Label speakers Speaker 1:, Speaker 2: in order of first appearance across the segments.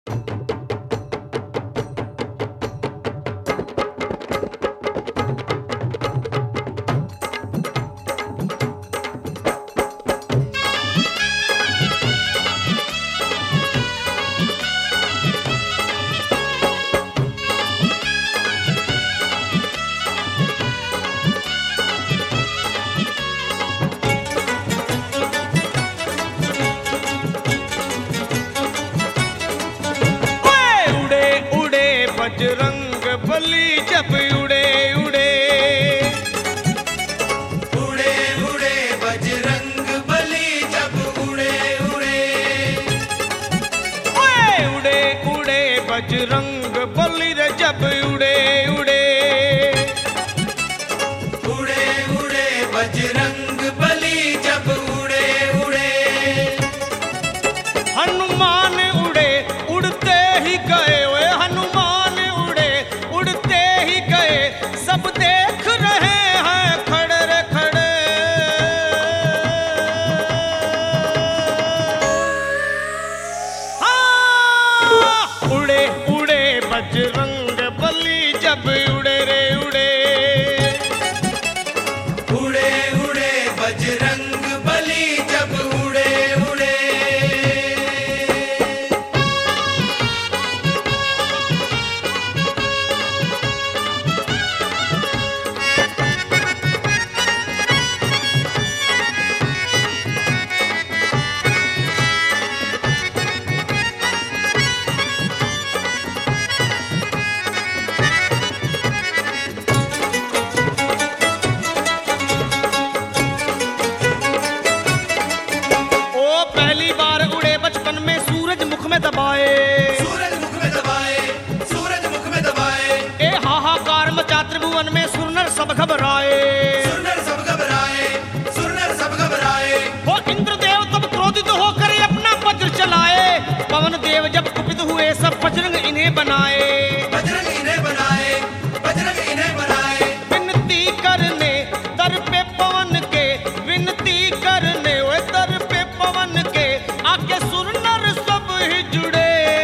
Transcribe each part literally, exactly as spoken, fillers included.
Speaker 1: बजरंग बली जब उड़े उड़े
Speaker 2: उड़े उड़े बजरंग बली जब उड़े उड़े
Speaker 1: ओए उड़े उड़े बजरंग बली रे जब उड़े उड़े
Speaker 2: उड़े उड़े बजरंग बली जब उड़े उड़े
Speaker 1: हनुमान उड़े उड़ते ही गए ओए हनुमान उड़े उड़ते ही गए सब देख रहे हैं खड़े रे खड़े हाँ उड़े उड़े बजरंग बली जब उड़े रे उड़े
Speaker 2: उड़े उड़े बजरंग बली जब उड़े उड़े
Speaker 1: दबाए
Speaker 2: सूरज मुख में दबाए सूरज मुख में दबाए
Speaker 1: ए हाहाकार मचा त्रिभुवन में सुरनर सब घबराए
Speaker 2: सुरनर सब घबराए सुरनर सब घबराए
Speaker 1: वो इंद्रदेव तब क्रोधित होकर अपना वज्र चलाए पवन देव जब कुपित हुए सब बजरंग इन्हें बनाए
Speaker 2: बजरंग इन्हें बनाए बजरंग इन्हें बनाए
Speaker 1: विनती करने दर पे पवन के विनती करने ओए दर पे पवन के आके सुरनर सब ही जुड़े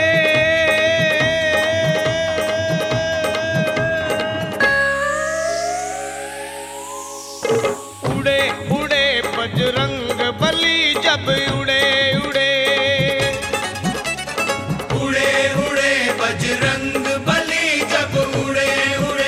Speaker 1: उड़े उड़े बजरंग बली जब उड़े उड़े
Speaker 2: उड़े उड़े बजरंग बली जब उड़े उड़े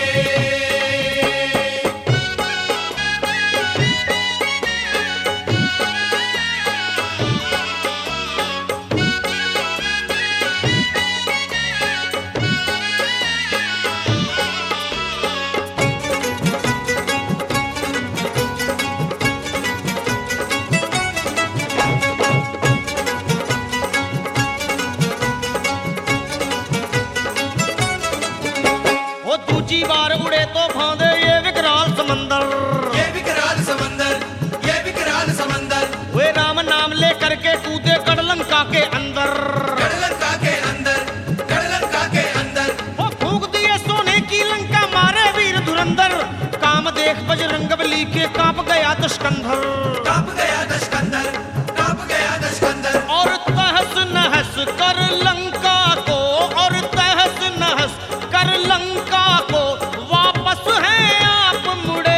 Speaker 1: दूजी बार उड़े तो फांदे ये विकराल समंदर
Speaker 2: ये विकराल समंदर ये विकराल समंदर
Speaker 1: वे राम नाम ले करके कूदे गढ़लंका के अंदर
Speaker 2: गढ़लंका के अंदर गढ़लंका के अंदर
Speaker 1: वो फूंक दिए सोने की लंका मारे वीर धुरंधर काम देख बजरंग बली के कांप गया दशकंधर
Speaker 2: कांप गया दशकंधर कांप गया दशकंधर
Speaker 1: और तहस नहस कर लंका को और तहस नहस कर लंका को वापस हैं आप मुड़े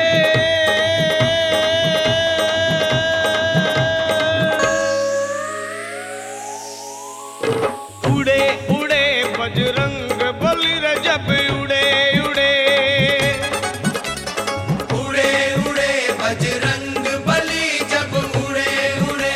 Speaker 1: उड़े उड़े बजरंग बली रे जब उड़े उड़े
Speaker 2: उड़े उड़े बजरंग बली जब उड़े उड़े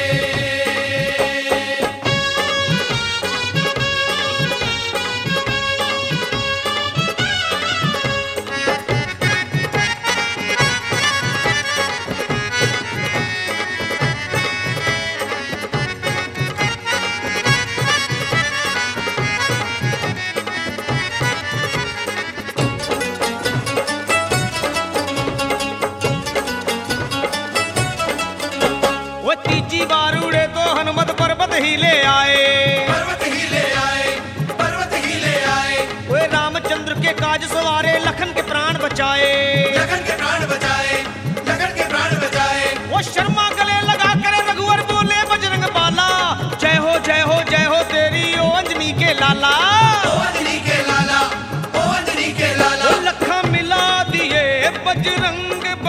Speaker 1: वो तीजी बार उड़े तो हनुमत पर्वत ही ले आए
Speaker 2: पर्वत ही ले आए पर्वत ही ले आए
Speaker 1: वे रामचंद्र के काज सवारे लखन के प्राण बचाए
Speaker 2: लखन के प्राण बचाए लखन के प्राण बचाए
Speaker 1: वो शर्मा गले लगा कर रघुवर बोले बजरंग बाला जय हो जय हो जय हो तेरी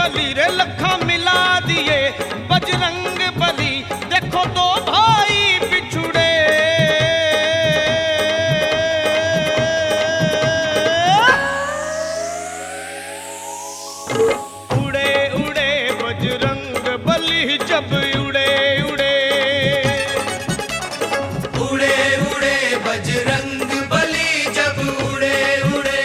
Speaker 1: बली रे लखा मिला दिए बजरंग बली, देखो दो भाई बिछुड़े। उड़े उड़े बजरंग बली जब उड़े उड़े,
Speaker 2: उड़े उड़े बजरंग बली जब उड़े उड़े।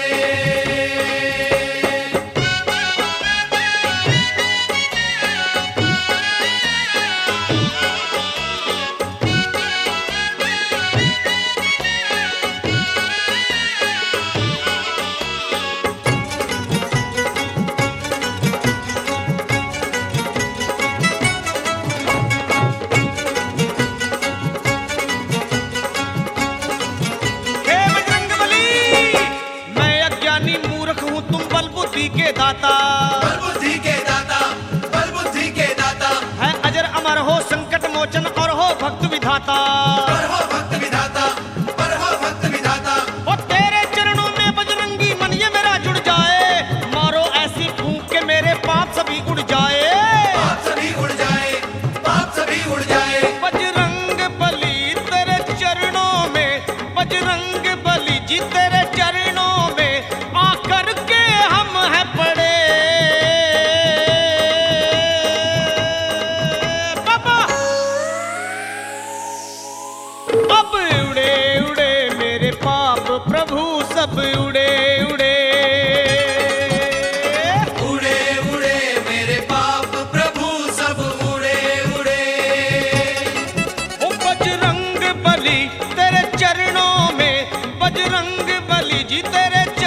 Speaker 1: हे बजरंग बली, मैं अज्ञानी मूर्ख हूँ, तुम बल बुद्धि के दाता,
Speaker 2: बल बुद्धि के दाता, बल बुद्धि के दाता,
Speaker 1: है अजर अमर हो संकट मोचन और हो भक्त विधाता।
Speaker 2: पर हो भक्त विधाता, पर हो भक्त विधाता।
Speaker 1: और तेरे चरणों में बजरंगी मन ये मेरा जुड़ जाए, मारो ऐसी फूंक के मेरे पाप सभी उड़ जाए।
Speaker 2: पाप सभी उड़ जाए, पाप सभी उड़ जाए।
Speaker 1: बजरंग बली तेरे चरणों में, बजरंग बली जी तेरे चरणों में आकर के हम हैं पड़े। बाबा अब उड़े उड़े मेरे पाप प्रभु सब उड़े उड़े।
Speaker 2: उड़े उड़े मेरे पाप प्रभु सब उड़े उड़े।
Speaker 1: ओ बजरंग बली तेरे चरणों में, बजरंग बली जी तेरे